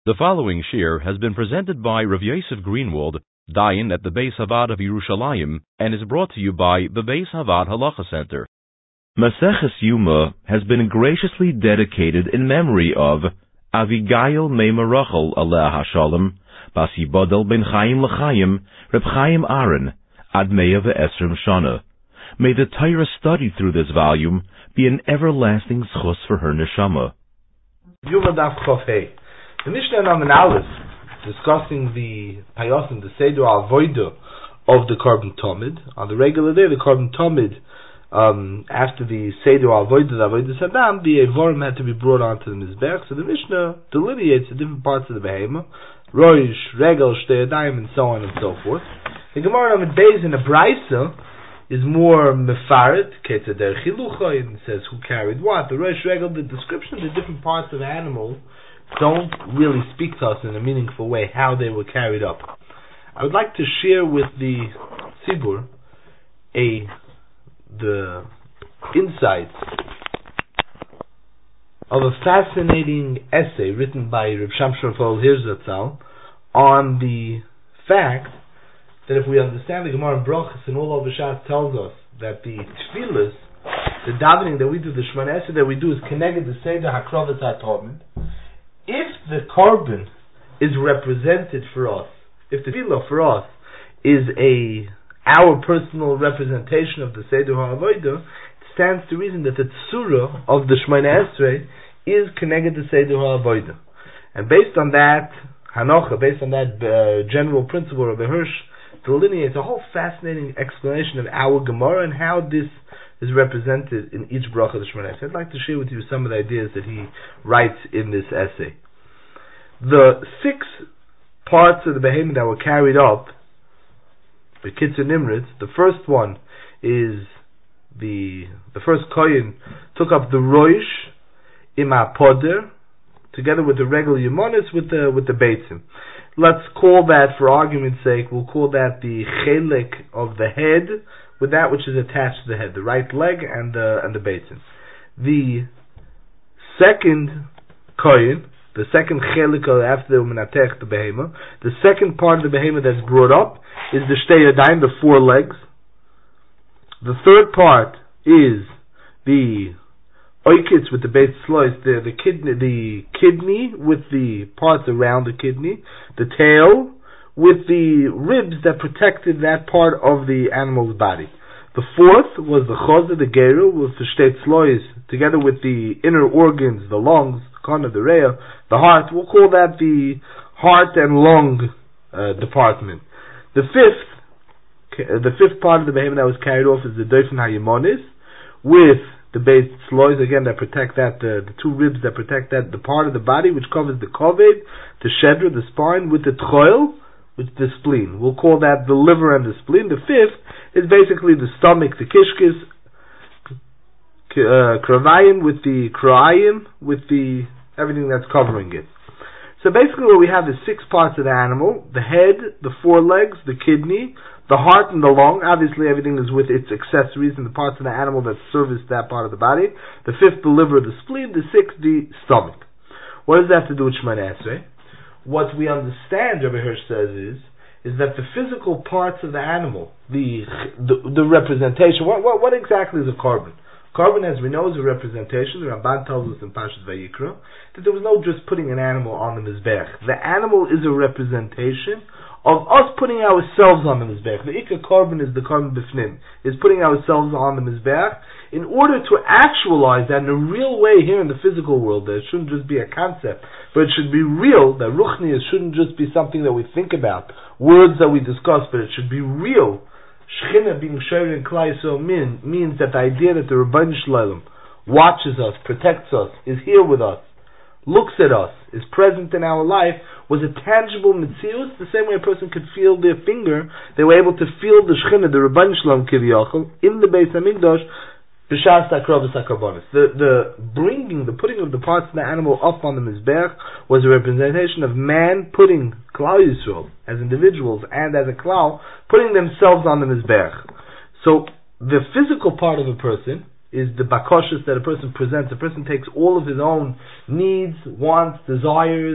The following shir has been presented by Rav Yosef Greenwald, Dayan at the Beis Havad of Yerushalayim, and is brought to you by the Beis Havad Halacha Center. Maseches Yuma has been graciously dedicated in memory of Avigail Meima Rachel Aleh HaShalom, Bas Yibodel Ben Chaim L'Chaim, Reb Chaim Aaron, Ad Meya Ve'esrim Shana. May the Torah studied through this volume be an everlasting schus for her neshama. Yuma Daf Chof Hei. The Mishnah Naman Aleph, discussing the Payosim, the Seder Avodah of the Korban Tomid. On the regular day, the Korban Tomid, after the Seder Avodah, the Avodah Saddam, the Evorim had to be brought onto the Mizbech. So the Mishnah delineates the different parts of the Behemah, Roish, Regel, Shtei Yadayim, and so on and so forth. The Gemara Naman Beis in the Braisa is more mefaret, Ketzader Chilucha, and says who carried what. The Roish, Regel, the description of the different parts of the animal don't really speak to us in a meaningful way how they were carried up. I would like to share with the Tzibur the insights of a fascinating essay written by Reb Shamshon Raphael Hirzatzal on the fact that if we understand the Gemara in Brachos and all of Shas tells us that the tefillas, the davening that we do, the Shemona Esrei that we do is connected to Seder HaKrovas HaTomid. If the korban is represented for us, if the tefillah for us is our personal representation of the Seder HaAvodah, it stands to reason that the tzura of the Shemona Esrei is connected to Seder HaAvodah. And based on that hanocha, based on that general principle of the Hirsch, delineates a whole fascinating explanation of our Gemara and how this is represented in each bracha of the Shemona Esrei. I'd like to share with you some of the ideas that he writes in this essay. The 6 parts of the behemoth that were carried up, the Kitzur Nimritz, the first one is the first kohen took up the Roish Ima Poder, together with the Regel Yemonis with the Beitzim. Let's call that, for argument's sake, we'll call that the Chelek of the head, with that which is attached to the head, the right leg and the Beitzim. The second kohen, the second chelik after the menatech the behema, the second part of the behema that's brought up is the shtei yadayim, the 4 legs. The third part is the oikitz with the beit slois, the kidney with the parts around the kidney, the tail with the ribs that protected that part of the animal's body. The fourth was the choza, the geru, with the shtei slois, together with the inner organs, the lungs, the rea, the heart. We'll call that the heart and lung department. The fifth part of the behemoth that was carried off is the dofen hayemonis, with the beit slois again that protect that, the 2 ribs that protect that, the part of the body which covers the koved, the shedra, the spine, with the tchoil, which is the spleen. We'll call that the liver and the spleen. The fifth is basically the stomach, the kishkis, kravayim with the kraayim, with the everything that's covering it. So basically what we have is 6 parts of the animal: the head, the 4 legs, the kidney, the heart and the lung. Obviously everything is with its accessories and the parts of the animal that service that part of the body. The 5th, the liver, the spleen. The 6th, the stomach. What does that have to do with Shemona Esrei? What we understand, Rabbi Hirsch says, is that the physical parts of the animal, the representation, what exactly is a korban? Korban, as we know, is a representation. The Ramban tells us in Parshas Vayikra that there was no just putting an animal on the Mizbech. The animal is a representation of us putting ourselves on the Mizbech. The Ikka Korban is the Korban Bifnim, is putting ourselves on the Mizbech. In order to actualize that in a real way here in the physical world, that it shouldn't just be a concept, but it should be real, that Ruchnius shouldn't just be something that we think about, words that we discuss, but it should be real. Shechina being Sheir and Klai Yisrael means that the idea that the Rebbeinu Shalom watches us, protects us, is here with us, looks at us, is present in our life, was a tangible mitzius, the same way a person could feel their finger. They were able to feel the Shechina, the Rebbeinu Shalom Kiviyachol, in the Beis HaMikdash, b'shas ha'krovos ha'karbonos. The putting of the parts of the animal up on the Mizbech was a representation of man putting Klal Yisrael, as individuals and as a klal, putting themselves on the Mizbech. So the physical part of a person is the bakoshas that a person presents. A person takes all of his own needs, wants, desires,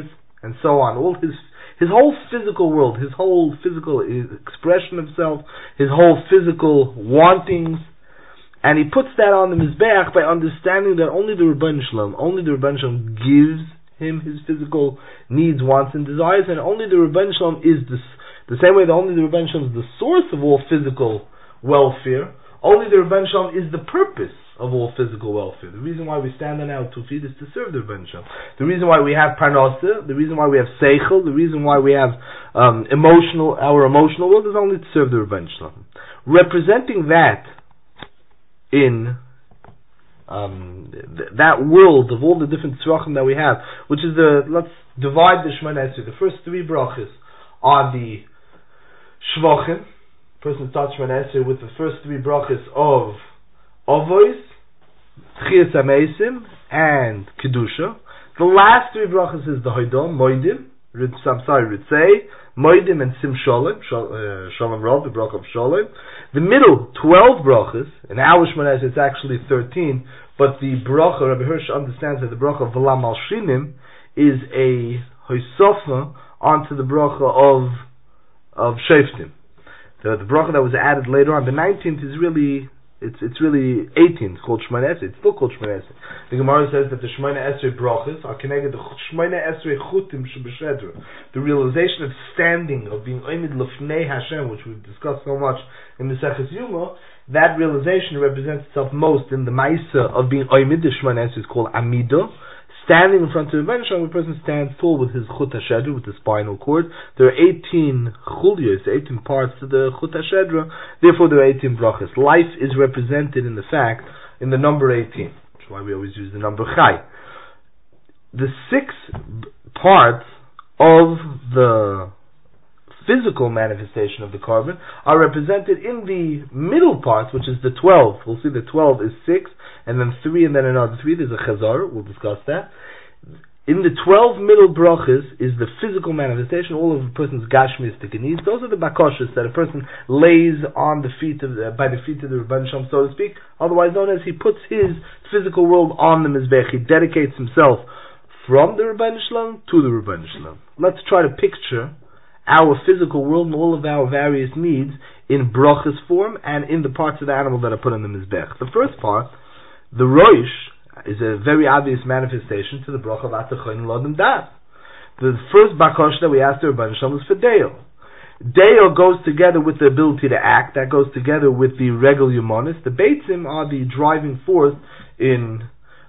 and so on. All his whole physical world, his whole physical expression of self, his whole physical wantings, and he puts that on the Mizbeach by understanding that only the Rebbeinu Shalom gives him his physical needs, wants, and desires, and only the Rebbeinu Shalom is the same way that only the Rebbeinu Shalom is the source of all physical welfare. Only the Rebbeinu Shalom is the purpose of all physical welfare. The reason why we stand on our 2 feet is to serve the Rebbeinu Shalom. The reason why we have parnasa, the reason why we have seichel, the reason why we have our emotional world is only to serve the Rebbeinu Shalom. Representing that in that world of all the different tzrachim that we have, which is let's divide the Shemoneh Esrei. The first 3 brachas are the shvachim. Person starts Shemoneh Esrei with the first 3 brachas of Avos, Tchias HaMeisim, and Kedusha. The last 3 brachas is the Hoidom, Moedim, Ritzei, Moedim, and Sim Sholem, Sholem Rov, the bracha of Sholem. The middle 12 brachas, in our Shemoneh Esrei it's actually 13, but the bracha, Rabbi Hirsch understands that the bracha of V'la Malshinim is a Hoisofa onto the bracha of Sheftim. The bracha that was added later on, the 19th is really, it's really 18. It's called Shemoneh Esrei. It's still called Shemoneh Esrei. The Gemara says that the Shemoneh Esrei brachas are connected to Shemoneh Esrei chutim shebeshedra, the realization of standing, of being oimid lefnei Hashem, which we've discussed so much in the Maseches Yuma. That realization represents itself most in the Maisa of being oimid. The Shemoneh Esrei is called Amidah. Standing in front of the Rebbeinu Shalom, a person stands tall with his chut hashedra, with the spinal cord. There are 18 chulios, 18 parts to the chut hashedra, therefore there are 18 brachas. Life is represented in the number 18, which is why we always use the number chai. The 6 parts of the physical manifestation of the carbon are represented in the middle parts, which is the 12. We'll see the 12 is 6, and then 3, and then another 3. There's a chazar, we'll discuss that. In the 12 middle brachas is the physical manifestation, all of a person's gashmistic needs. Those are the bakoshas that a person lays on the feet by the feet of the Rebbeinu Shalom, so to speak, otherwise known as he puts his physical world on the Mizbech. He dedicates himself from the Rebbeinu Shalom to the Rebbeinu Shalom. Let's try to picture our physical world and all of our various needs in brachas form and in the parts of the animal that are put on the Mizbech. The first part, the Rosh, is a very obvious manifestation to the bracha of Atachoin Lodem Das. The first bakosh that we asked the Rebbeinu Shalom is for Deo. Deo goes together with the ability to act, that goes together with the Regel Yumonis. The Beitzim are the driving force in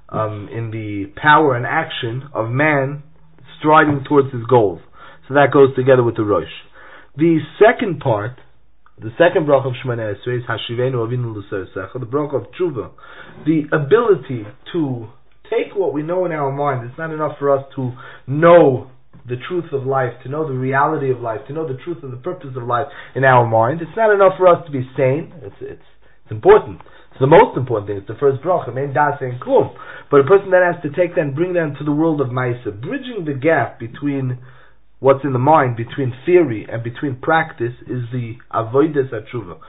the power and action of man striding towards his goals. So that goes together with the Rosh. The second part, the second bracha of Shemoneh Esrei is Hashivenu Avinu L'Seisecha, the bracha of Tshuva. The ability to take what we know in our mind. It's not enough for us to know the truth of life, to know the reality of life, to know the truth of the purpose of life in our mind. It's not enough for us to be sane. It's important. It's the most important thing. It's the first bracha, Mein Das Ein Klum. But a person that has to take that and bring that into the world of Maisa, bridging the gap between what's in the mind, between theory and between practice, is the avodas atshuva.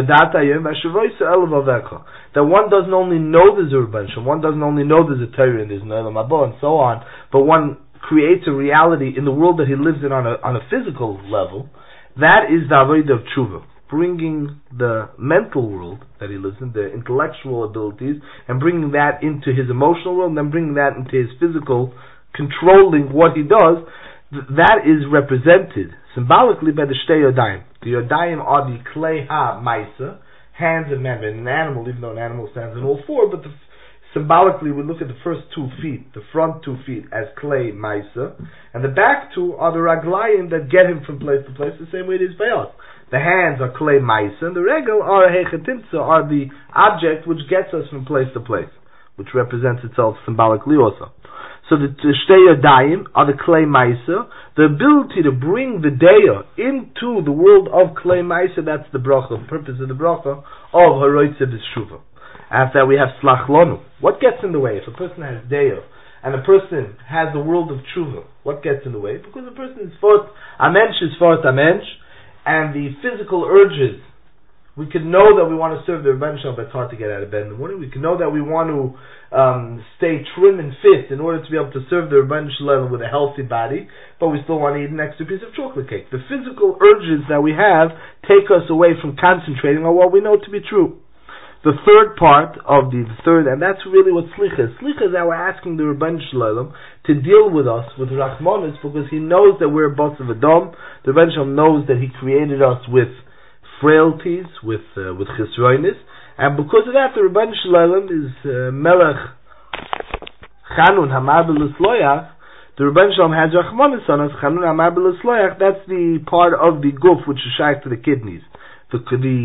That one doesn't only know there's a Rebbeinu, one doesn't only know there's a Torah and there's an Olam Haba and so on, but one creates a reality in the world that he lives in on a physical level. That is the avodah of tshuva, bringing the mental world that he lives in, the intellectual abilities, and bringing that into his emotional world, and then bringing that into his physical, controlling what he does. That is represented symbolically by the Shtei Yodayim. The Yodayim are the Klei Ha-Maisa, hands of man. An animal, even though an animal stands on all 4, but symbolically we look at the first 2 feet, the front 2 feet, as Klei Maisa, and the back 2 are the Raglayim that get him from place to place, the same way it is by us. The hands are Klei Maisa, and the Regel are Hechetimtza, are the object which gets us from place to place, which represents itself symbolically also. So the Shtei Yodayim are the Klei Maisa. The ability to bring the Deya into the world of Klei Maisa, that's the bracha, the purpose of the bracha of Haroitze B'Shuva. After that we have Slach Lonu. What gets in the way? If a person has Deya and a person has the world of Tshuva, what gets in the way? Because a person is fort, a mensch is fort a mensch, and the physical urges We can know that we want to serve the Rebbeinu Shalom, but it's hard to get out of bed in the morning. We can know that we want to stay trim and fit in order to be able to serve the Rebbeinu Shalom with a healthy body, but we still want to eat an extra piece of chocolate cake. The physical urges that we have take us away from concentrating on what we know to be true. The third part of the third, and that's really what Slicha is. Slicha is that we're asking the Rebbeinu Shalom to deal with us with Rachmanis, because he knows that we're Bos of Adam. The Rebbeinu Shalom knows that he created us with frailties, with Chisroinis, and because of that, the Rebbeinu Shalom is Melech Chanun Hamar B'Lisloyach. The Rebbeinu Shalom has Rachmanis on us, Chanun Hamar B'Lisloyach. That's the part of the guf which is shaykh to the kidneys. The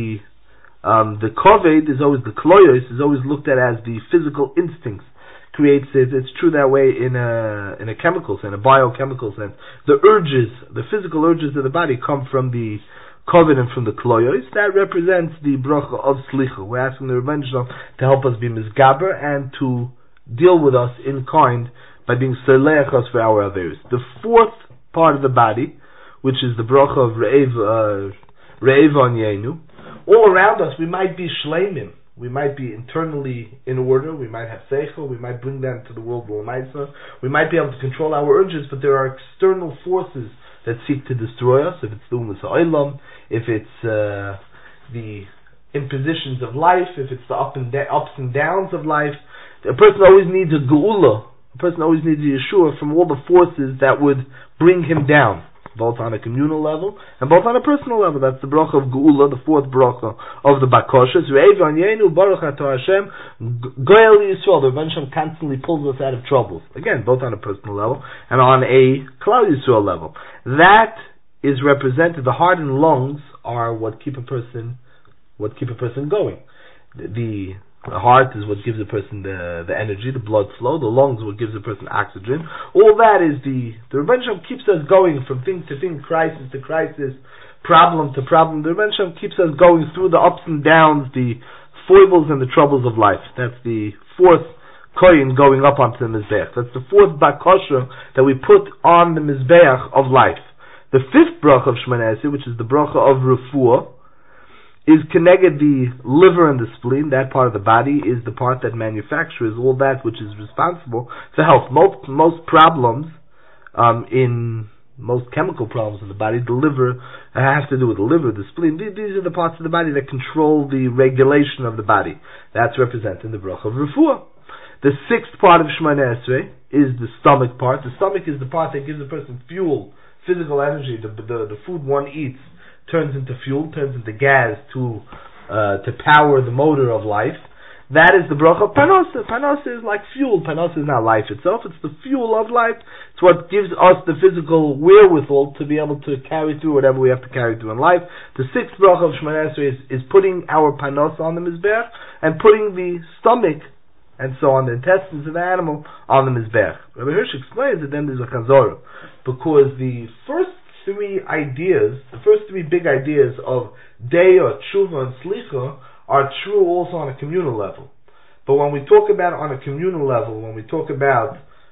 koved is always, the kloyos is always looked at as the physical instincts. Creates it. It's true that way in a chemical sense, in a biochemical sense. The urges, the physical urges of the body come from the koved and from the kloyos. That represents the bracha of slicha. We're asking the Rebbeinu Shalom to help us be misgaber and to deal with us in kind by being soleach us for our averos. The fourth part of the body, which is the bracha of Re'eva Yenu. All around us, we might be shleimim. We might be internally in order. We might have seichel. We might bring them to the world l'maisa. We might be able to control our urges, but there are external forces that seek to destroy us. If it's the umas ha'olam, if it's the impositions of life, if it's the ups and downs of life, a person always needs a geula. A person always needs a yeshua from all the forces that would bring him down, both on a communal level and both on a personal level. That's the bracha of Geula, the fourth bracha of the Bakoshes. Re'eva Yenu Baruch Atah Hashem Goel Yisrael. The Rebbeinu Shalom constantly pulls us out of troubles. Again, both on a personal level and on a Klal Yisrael level. That is represented. The heart and lungs are what keep a person going. The heart is what gives a person the energy, the blood flow. The lungs is what gives a person oxygen. All that is the Rebbeinu Shalom keeps us going from thing to thing, crisis to crisis, problem to problem. The Rebbeinu Shalom keeps us going through the ups and downs, the foibles and the troubles of life. That's the fourth koyin going up onto the Mizbeach. That's the fourth bakosha that we put on the Mizbeach of life. The fifth bracha of Shemoneh Esrei, which is the bracha of refuah, is connected the liver and the spleen. That part of the body is the part that manufactures all that which is responsible for health. Most problems, in most chemical problems in the body, the liver has to do with the liver, the spleen. These are the parts of the body that control the regulation of the body. That's represented in the bracha of refuah. The sixth part of Shemoneh Esrei is the stomach part. The stomach is the part that gives a person fuel, physical energy. The food one eats turns into fuel, turns into gas to power the motor of life. That is the bracha of Parnasa. Parnasa is like fuel. Parnasa is not life itself, it's the fuel of life. It's what gives us the physical wherewithal to be able to carry through whatever we have to carry through in life. The sixth bracha of Shemoneh Esrei is putting our Parnasa on the Mizbeach and putting the stomach and so on, the intestines of the animal, on the Mizbeach. Rabbi Hirsch explains that then there's a chazorah, because the first three big ideas of Deya, Tshuva, and Slicha are true also on a communal level. But when we talk about on a communal level, when we talk about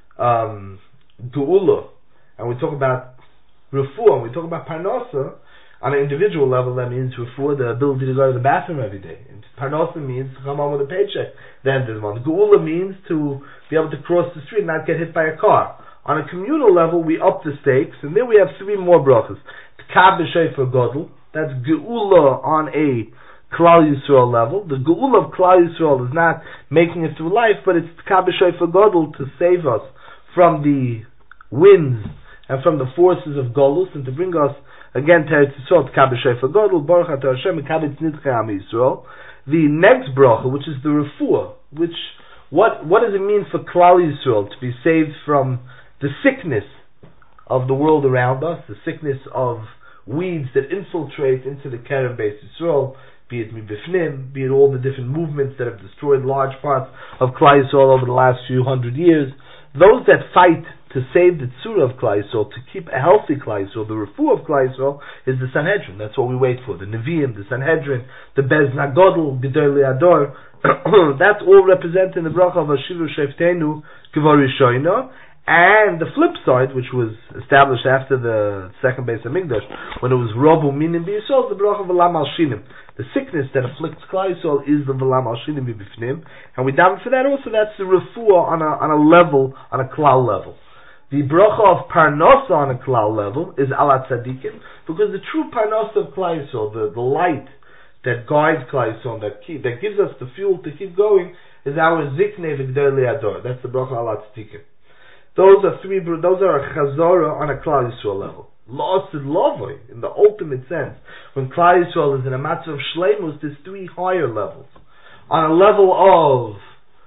Geula, and we talk about Refuah, and we talk about Parnasa, on an individual level, that means Refuah, the ability to go to the bathroom every day. And Parnasa means to come home with a paycheck the end of the month. Geula means to be able to cross the street and not get hit by a car. On a communal level, we up the stakes, and then we have three more brachas. Tkab b'shofar gadol, that's Geula on a Klal Yisrael level. The Geula of Klal Yisrael is not making it through life, but it's Tkab b'shofar gadol to save us from the winds and from the forces of Golus, and to bring us again to Eretz Yisrael. Tkab b'shofar gadol, Baruch Atah Hashem, Mekabetz Nidchei Am Yisrael. The next bracha, which is the refuah, which what does it mean for Klal Yisrael to be saved from the sickness of the world around us, the sickness of weeds that infiltrate into the Kerem Beis Yisrael, be it Mibifnim, be it all the different movements that have destroyed large parts of Klal Yisrael over the last few hundred years. Those that fight to save the Tzura of Klal Yisrael, to keep a healthy Klal Yisrael, the Refuah of Klal Yisrael, is the Sanhedrin. That's what we wait for. The Nevi'im, the Sanhedrin, the Bez Nagodl, Gedolei Ador. That's all represented in the bracha of Ashivu Sheftenu Kvar Rishono. And the flip side, which was established after the second base of Mikdash, when it was Robu Minim B'Yisrael, the Bracha V'lam Al Shinim. The sickness that afflicts Klal Yisrael is the V'lam Al Shinim B'Bifnim, and we daven for that also. That's the refuah on a level, on a Klal level. The Bracha of Parnasa on a Klal level is Ala Tzadikim, because the true Parnasa of Klal Yisrael, the light that guides Klal Yisrael, that gives us the fuel to keep going, is our Ziknei V'Gdei Liador. That's the Bracha Ala Tzadikim. Those are a chazara on a Klal Yisrael level. La'asid Lavoi, in the ultimate sense, when Klal Yisrael is in a matter of shleimus, there's three higher levels. On a level of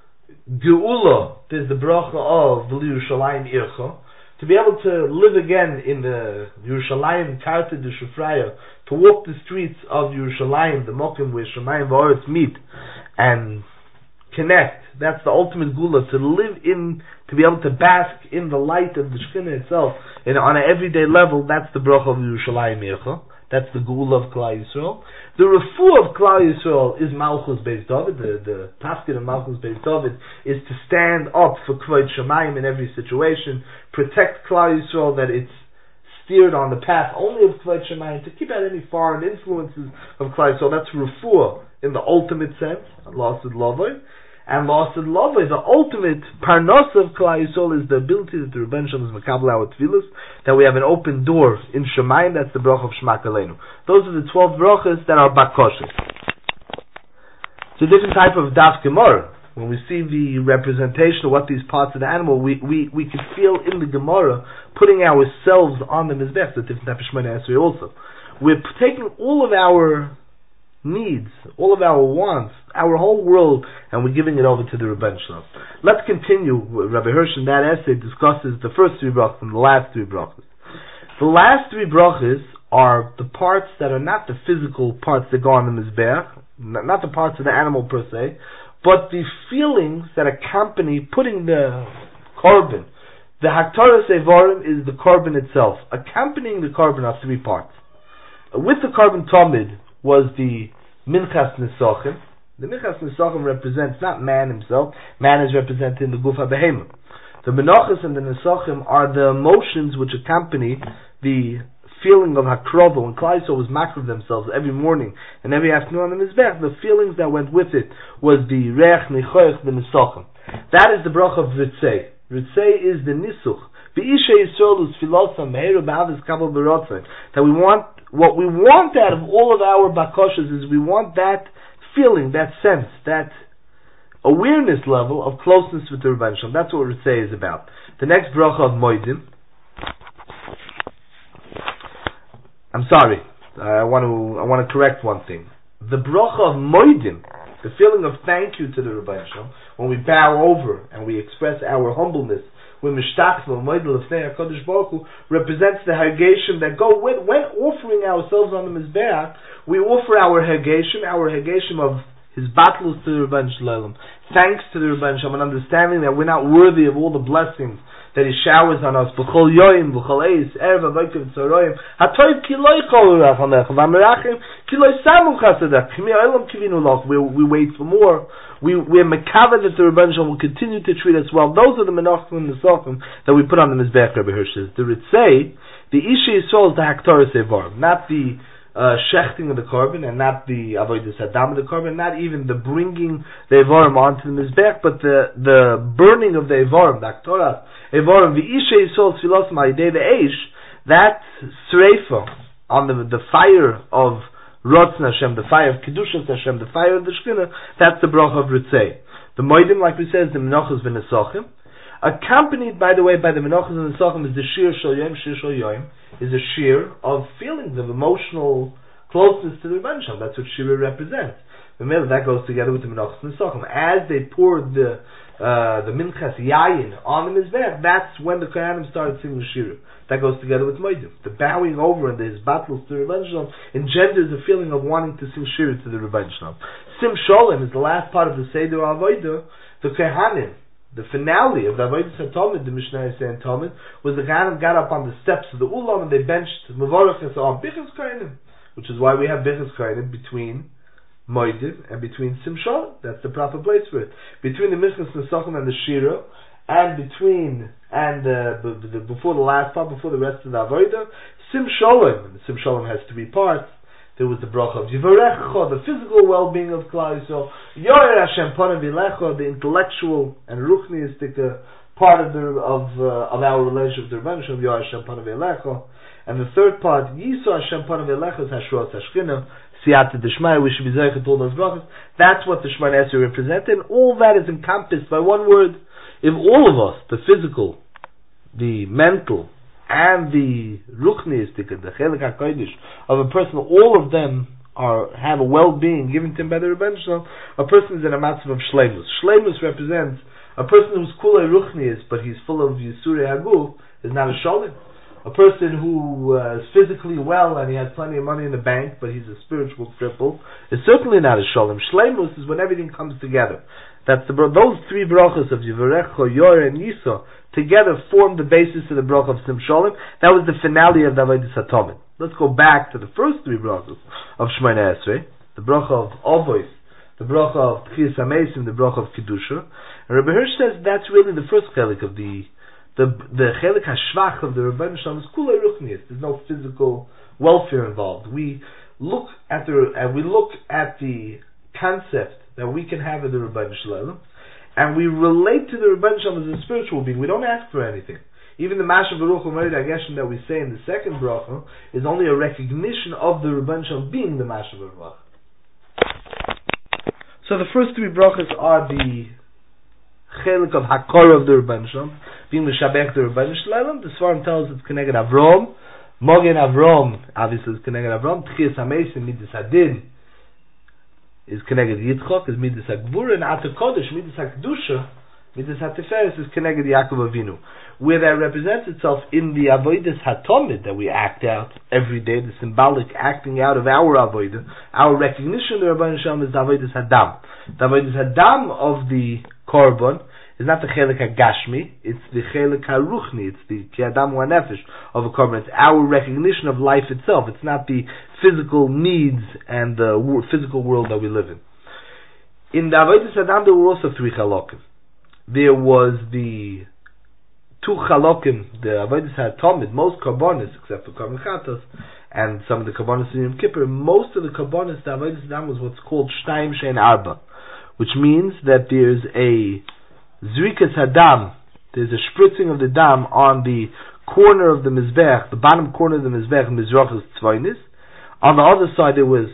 Geula, there's the bracha of Yerushalayim Ircha, to be able to live again in the Yerushalayim Karta de Shufraya, to walk the streets of Yerushalayim, the Mokim where Shemayim V'Aretz meet, and connect. That's the ultimate gula, to live in, to be able to bask in the light of the Shekhinah itself, and on an everyday level. That's the bracha of Yerushalayim Ircha. That's the gula of Klal Yisrael. The refuah of Klal Yisrael is Malchus Beis David. The tafkid of Malchus Beis David is to stand up for Kvod Shemayim in every situation, protect Klal Yisrael, that it's steered on the path only of Kvod Shemayim, to keep out any foreign influences of Klal Yisrael. That's refuah in the ultimate sense, La'asid Lavoi. And La'asid Lavoi, the ultimate parnos of Klal Yisrael, is the ability that the Rebbeinu Shalom is Makabel our Tefillos, that we have an open door in Shemayim. That's the bracha of Shema Aleinu. Those are the 12 brachas that are bakoshes. It's a different type of daf Gemara. When we see the representation of what these parts of the animal, we can feel in the Gemara putting ourselves on the Mizbech. It's a different type of Shemona Esrei also. We're taking all of our needs, all of our wants, our whole world, and we're giving it over to the Rebbeinu Shalom. Let's continue. Rabbi Hirsch in that essay discusses the first three brachas and the last three brachas. The last three brachas are the parts that are not the physical parts that go on the Mizbeach, not the parts of the animal per se, but the feelings that accompany putting the korban. The Haktaras Evarim is the korban itself. Accompanying the korban are three parts. With the korban Tamid was the Minchas Nesachim. The Minchas Nesachim represents not man himself. Man is represented in the Guf HaBehemah. The Menachos and the Nesachim are the emotions which accompany the feeling of Hakrova. When Klal Yisrael was makriv themselves every morning and every afternoon on the Mizbech, the feelings that went with it was the Reach, Nichoich, the Nesachim. That is the bracha of Ritzei. Ritzei is the Nisuch. That we want, what we want out of all of our bakoshes is we want that feeling, that sense, that awareness level of closeness with the Rebbeinu Shalom. That's what Ritzei is about. The next bracha of Moedim. I'm sorry, I want to correct one thing. The bracha of Moedim, the feeling of thank you to the Rebbeinu Shalom, when we bow over and we express our humbleness, when Mishtachva, Moedel, Lefnei HaKadosh Baruch Hu, represents the Hagashim that go when offering ourselves on the Mizbeach, we offer our Hagashim of His battles to the Rebbeinu Shalom, thanks to the Rebbeinu Shalom, and understanding that we're not worthy of all the blessings that He showers on us. B'chol yoyim, b'chol eis, erev avokim tzoroyim, hatoiv ki lo yikol rachanech, v'amerachim ki lo yisamu chasadach, k'mi ha'olam kivinu loch. We wait for more. We're mekaver that the Rebbeinu Shalom will continue to treat us well. Those are the menachim and the sofim that we put on the Mizbech, Rabbi Hirsch says. The Ritzei, the Isha Yisrael is the Haktaras Evar, not the shechting of the korban, and not the avodas hadam of the korban, not even the bringing the evarim onto the mizbech, but the burning of the evarim, the aktoras evarim, the isha yisol tfilos ma'idei the eish, that sreifa on the fire of Rotzen Hashem, the fire of Kedushas Hashem, the fire of the Shekhinah, that's the bracha of Ritzei. The Moedim, like we said, is the Menachos v'Nesachim. Accompanied, by the way, by the Menachos and Nesachim is the Shir Shal Yom. Shir Shal Yom is a shir of feelings, of emotional closeness to the Rebbeinu Shalom. That's what Shir represents. Remember, that goes together with the Menachos and Nesachim. As they poured the Minchas Yayin on the Mizbech, that's when the Kohanim started singing the Shir. That goes together with Moedim. The bowing over and his battles to the Rebbeinu Shalom engenders a feeling of wanting to sing Shir to the Rebbeinu Shalom. Sim Sholem is the last part of the Seder Avodah. The Kohanim, the finale of the Avodah Satomid, the Mishnah saying Talmud, was the Kohanim got up on the steps of the Ulam and they benched Mevorach and so on, Bichas Kohanim, which is why we have Bichas Kohanim between Moedim and between Sim Sholem. That's the proper place for it. Between the Minchas Nesachim and the Shira, and between before the last part, before the rest of the avodah, sim shalom. And the sim shalom has three parts. There was the bracha of Yivarecha, the physical well-being of Klal Yisrael, Yoyer Hashem Panav Yilecha, the intellectual and ruchniistic part of our relationship with the Rebbeinu Shalom, Yoyer Hashem Panav Yilecha, and the third part, Yisro Hashem Panav Yilecha, is Hashros Hashchina, Siyata Deshmaya. We should be zeichet to all those brachas. That's what the Shemona Esrei represented, and all that is encompassed by one word. If all of us, the physical, the mental, and the ruchniistic, the chelik hakodesh of a person, all of them have a well-being given to him by the Rebbeinu Shalom, a person is in a matzav of shleimus. Shleimus represents a person who's kulei ruchniis, but he's full of yisurei haguf, is not a shalom. A person who is physically well and he has plenty of money in the bank, but he's a spiritual cripple, is certainly not a shalom. Shleimus is when everything comes together. That's those three brachas of Yivarecha, Yor, and Yisa together form the basis of the bracha of Sim Shalom. That was the finale of the Avodas HaTomid. Let's go back to the first three brachas of Shemona Esrei, the bracha of Avos, the bracha of Tchias HaMeisim, the bracha of Kedusha. And Rabbi Hirsch says that's really the first chelik of the chelik hashvach of the Rebbeinu Shalom is kulei ruchnius. There's no physical welfare involved. We look at the concept that we can have in the Rebbeinu Shalom, and we relate to the Rebbeinu Shalom as a spiritual being. We don't ask for anything. Even the Mashav Baruch U'Merid Ageshem that we say in the second bracha is only a recognition of the Rebbeinu Shalom being the Mashav Baruch. So the first three brachas are the chelik of Hakor of the Rebbeinu Shalom, being the Shabbat the Rebbeinu Shalom. The Svarim tells us it's connected Avrom, Mogen Avrom, obviously it's connected Avrom, Tchias HaMeisim, Midas Hadin, is connected Yitzchok, is Midas HaGvura, and Ater Kodesh, Midas HaKdusha, Midas HaTiferes is connected Yaakov Avinu. Where that represents itself in the Avodas HaTomid that we act out every day, the symbolic acting out of our Avodah, our recognition of the Rebbeinu Shalom is the Avodas Hadam. The Avodas Hadam of the Korban is not the Chelik HaGashmi, it's the Chelik HaRuchni, it's the Ki Adam Hu HaNefesh of a Korban. It's our recognition of life itself. It's not the physical needs and the physical world that we live in. In the Avodas Hadam there were also three Chalokim. There was the two Chalokim, the Avodas HaTomid, most Karbonis, except for Karban Chatos, and some of the Karbonis in Yom Kippur, most of the Karbonis, the Avodas Hadam was what's called Shtayim Shein Arba, which means that there's a Zrikas Hadam, there's a spritzing of the dam on the corner of the Mizbech, the bottom corner of the Mizbech, Mizrachas Tzvainis. On the other side there was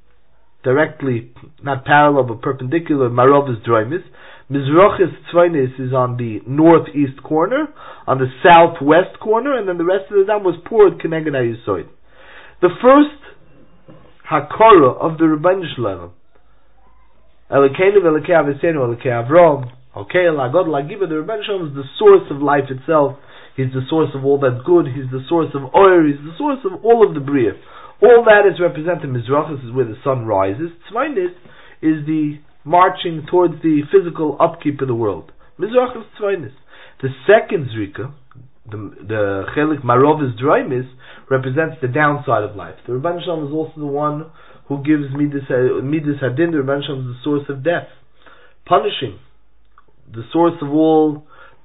directly, not parallel but perpendicular, Marovas Droimis. Mizrachas Tzvainis is on the northeast corner, on the southwest corner, and then the rest of the dam was poured Keneged HaYisoid. The first Hakora of the Rebbeinu Shalom, Elokeinu v'Elokei Avosenu, Elokei Avrom, okay, Lagod Lagiva, the Rebbeinu Shalom is the source of life itself. He's the source of all that's good. He's the source of oil. He's the source of all of the Bria. All that is represented. Mizrachas is where the sun rises. Tzvainis is the marching towards the physical upkeep of the world. Mizrachas Tzvainis. The second Zrika, the Chelik Marovas Droimis, represents the downside of life. The Rebbeinu Shalom is also the one who gives Midas Hadin. The Rebbeinu Shalom is the source of death, punishing, the source of all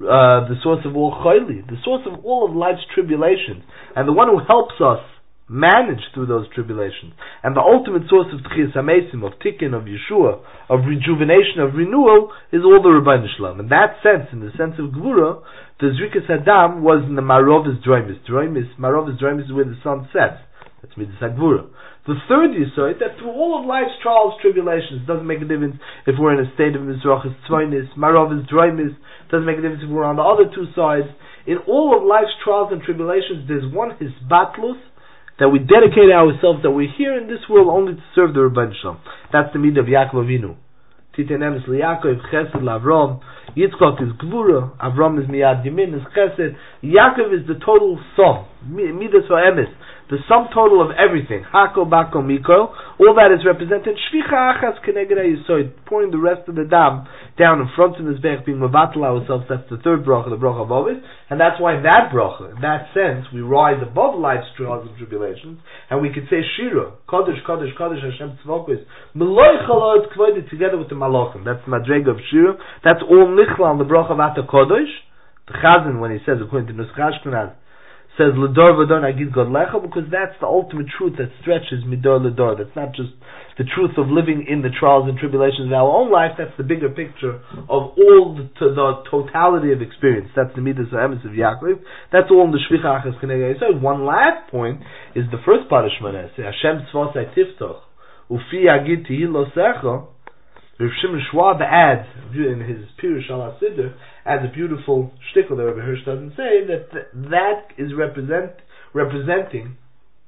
chayli, the source of all of life's tribulations, and the one who helps us manage through those tribulations, and the ultimate source of Tchias HaMeisim, of Tikkun, of Yeshua, of rejuvenation, of renewal, is all the Rebbeinu Shalom. In that sense, in the sense of Gvura, the Zrikas Hadam was in the Marovas Droimis. Marovas Droimis is where the sun sets. That's Midas HaGvura. The third Yisoid, that through all of life's trials, tribulations, doesn't make a difference if we're in a state of Mizrachas Tzvainis, Marovas Droimis, doesn't make a difference if we're on the other two sides. In all of life's trials and tribulations, there's one Hisbatlus, that we dedicate ourselves, that we're here in this world only to serve the Rebbeinu Shalom. That's the midah of Yaakov Avinu. Titenem is Yaakov, Chesed L'Avrom, Yitzchak is Gvura, Avrom is Miyad Yamin, is Chesed. Yaakov is the total sum, midas va'emes, the sum total of everything, Hako, Bako, Miko, all that is represented, Shvicha Achas Keneged HaYisod, pouring the rest of the dam down in front of the Mizbech, being Mevatel ourselves. That's the third bracha, the bracha of Ovid, and that's why in that bracha, in that sense, we rise above life's trials and tribulations, and we could say Shira, Kodesh, Kodesh, Kodesh, Hashem Tzvokos, Meloi Chalot Kvoid, together with the Malachim. That's the Madrega of Shira. That's all Nichla on the bracha of Ata Kodesh. The Chazan, when he says, according to Nusach Ashkenaz, says L'dor v'dor nagid godlecha, because that's the ultimate truth that stretches midor l'dor. That's not just the truth of living in the trials and tribulations of our own life. That's the bigger picture of all the totality of experience. That's the midas ha'emes of Yaakov. That's all in the Shvicha Achas Keneged HaYisod. One last point is the first part of Shmoneh Esrei. Hashem tzvosai tiftoch ufi yagid tihi lo secha. Rav Shimon Schwab adds, in his Pirush al HaSiddur, adds a beautiful shtickle that Rabbi Hirsch doesn't say, that is representing.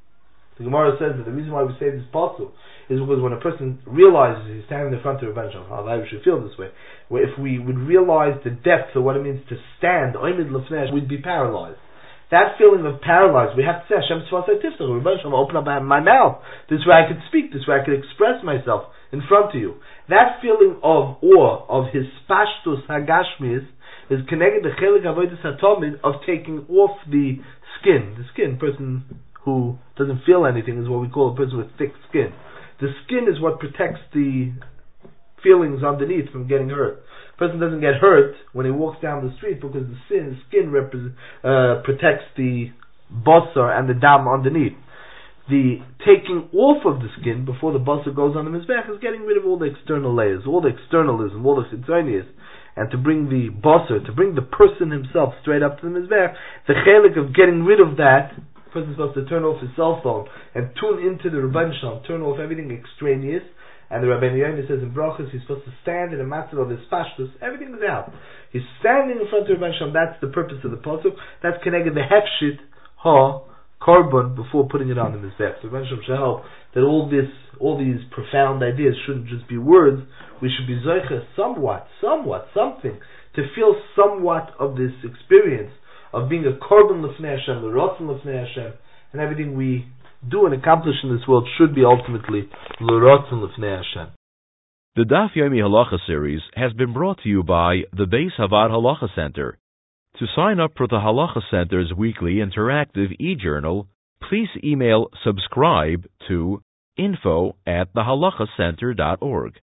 The Gemara says that the reason why we say this possible is because when a person realizes he's standing in front of Rebbeinu Shalom, how we should feel this way, where if we would realize the depth of what it means to stand, we'd be paralyzed. That feeling of paralyzed, we have to say, Hashem tzvasei tiftach, Rebbeinu Shalom, open up my mouth. This way I could speak, this way I could express myself in front of you. That feeling of awe, of his pashtus hagashmis, is connected to chelik avodas hatomid, of taking off the skin. The skin, person who doesn't feel anything, is what we call a person with thick skin. The skin is what protects the feelings underneath from getting hurt. A person doesn't get hurt when he walks down the street because the skin protects the basar and the dam underneath. The taking off of the skin before the basar goes on the mizbech is getting rid of all the external layers, all the externalism, all the chitzonius, and to bring the basar, to bring the person himself straight up to the mizbech. The chelik of getting rid of that, the person is supposed to turn off his cell phone and tune into the Rebbeinu Shalom, turn off everything extraneous. And the Rabbeinu Yonah says in Brachos, he's supposed to stand in a matzah of his pashtus. Everything is out. He's standing in front of Rebbeinu Shalom. That's the purpose of the pasuk. That's connected the hefshit ha korban before putting it on the mizbech. So Rebbeinu Shalom should help that all these profound ideas shouldn't just be words. We should be zoicha something, to feel somewhat of this experience of being a korban l'fnei Hashem, the rotzen l'fnei Hashem, and everything we do and accomplish in this world should be ultimately l'rotzen l'fnei Hashem. The Daf Yomi Halacha series has been brought to you by the Beis Havad Halacha Center. To sign up for the Halacha Center's weekly interactive e-journal, please email subscribe to info@thehalachacenter.org.